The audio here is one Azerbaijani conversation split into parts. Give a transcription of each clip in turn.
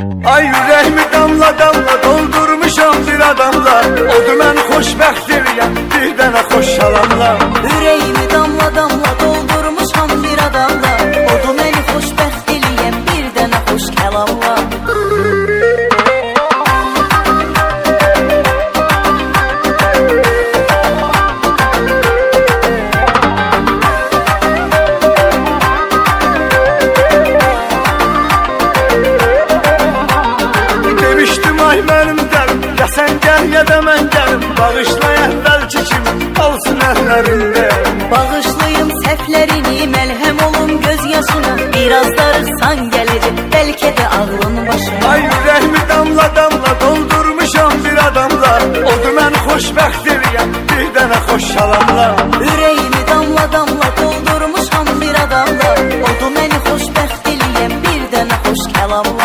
Ay ürəyimi damla damla doldurmuşam bir adamla. Odur mən xoşbəxt eləyəm bir dənə xoş salamla. Ürəyimi damla damla doldurmuşam bir adamla. Odur məni xoşbəxt eləyəm bir dənə xoş kəlamla. Ya sən gəl ya da mən gəlim, bağışla əvvəlki kimi olsun əllərində. Bağışlayım səhvlərini, məlhəm olum göz yaşına. Biraz darıxsan gələcək, bəlkə də ağlın başına. Ay ürəyimi damla damla doldurmuşam bir adamla. Odur mən xoşbəxt eləyəm bir dənə xoş salamla. Ürəyimi damla damla doldurmuşam bir adamla. Odur məni xoşbəxt eləyəm bir dənə xoş kəlamla.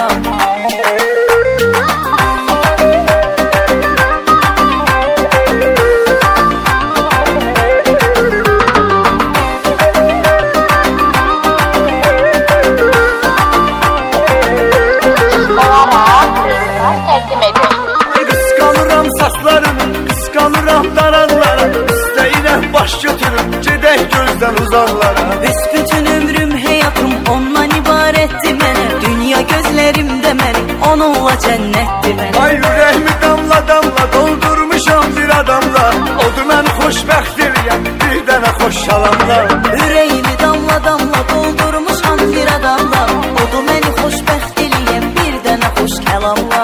Qısqanıram saçlarını, qısqanıram daranlara. İstəyirəm baş götürüm, gedək gözdən uzaqlara. Büsbütün ömrüm, həyatım ondan ibarətdir mənə. Dünya gözlərimdə mənim, onunla cənnətdir mənə. Ay ürəyimi damla damla doldurmuşam bir adamla. Odur mən xoşbəxt eləyəm bir dənə xoş salamla. Ürəyimi damla damla doldurmuşam bir adamla. Odur məni xoşbəxt eləyəm bir dənə xoş kəlamla.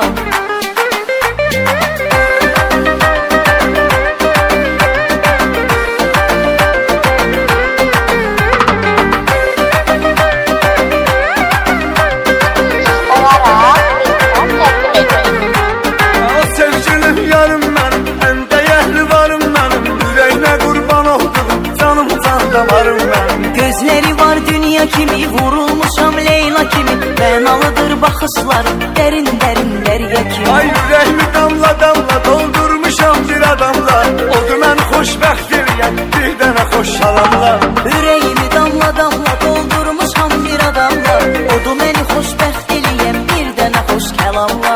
Gözləri var dünya kimi, vurulmuşam Leyla kimi. Mənalıdır baxışları, dərin dərin dərya kimi. Ay ürəyimi damla damla doldurmuşam bir adamla. Odur mən xoşbəxt eləyəm bir dənə xoş salamla. Ürəyimi damla damla doldurmuşam bir adamla. Odur məni xoşbəxt eləyəm bir dənə xoş kəlamla.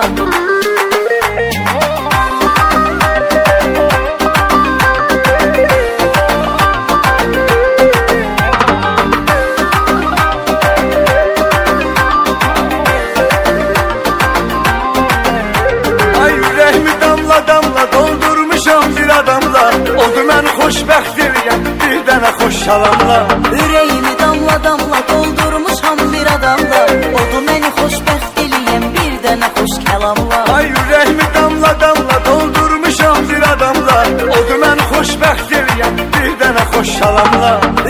Odur mən xoşbəxt eləyəm bir dənə xoş salamla. Ürəyimi damla damla doldurmuşam bir adamla. Odur məni xoşbəxt eləyəm bir dənə xoş kəlamla. Ay ürəyimi damla damla doldurmuşam bir adamla. Odur mən xoşbəxt eləyəm bir dənə xoş salamla.